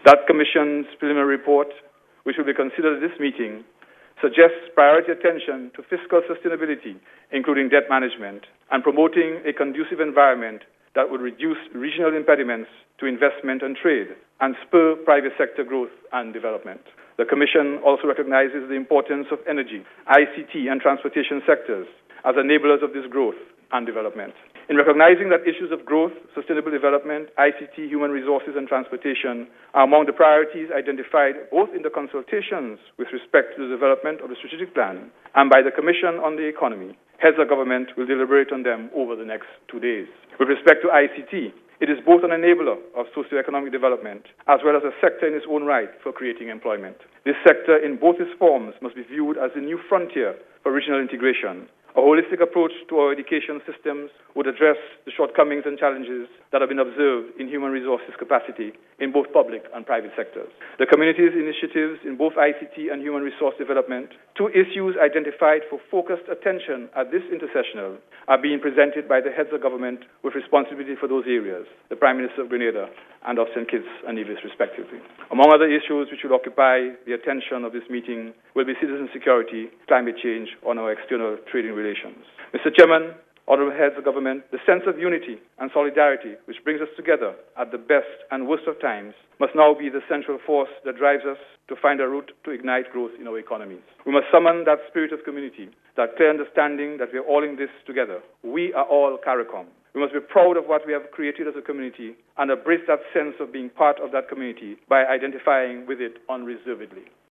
That Commission's preliminary report, which will be considered at this meeting, suggests priority attention to fiscal sustainability, including debt management, and promoting a conducive environment that would reduce regional impediments to investment and trade and spur private sector growth and development. The Commission also recognizes the importance of energy, ICT, and transportation sectors as enablers of this growth and development. In recognizing that issues of growth, sustainable development, ICT, human resources, and transportation are among the priorities identified both in the consultations with respect to the development of the strategic plan and by the Commission on the Economy, heads of government will deliberate on them over the next 2 days. With respect to ICT, it is both an enabler of socio-economic development as well as a sector in its own right for creating employment. This sector in both its forms must be viewed as the new frontier for regional integration. A holistic approach to our education systems would address the shortcomings and challenges that have been observed in human resources capacity in both public and private sectors. The community's initiatives in both ICT and human resource development, two issues identified for focused attention at this intersessional, are being presented by the heads of government with responsibility for those areas, the Prime Minister of Grenada and of St. Kitts and Nevis, respectively. Among other issues which will occupy the attention of this meeting will be citizen security, climate change, on our external trading relations. Mr. Chairman, honourable heads of government, the sense of unity and solidarity which brings us together at the best and worst of times must now be the central force that drives us to find a route to ignite growth in our economies. We must summon that spirit of community, that clear understanding that we are all in this together. We are all CARICOM. We must be proud of what we have created as a community and embrace that sense of being part of that community by identifying with it unreservedly.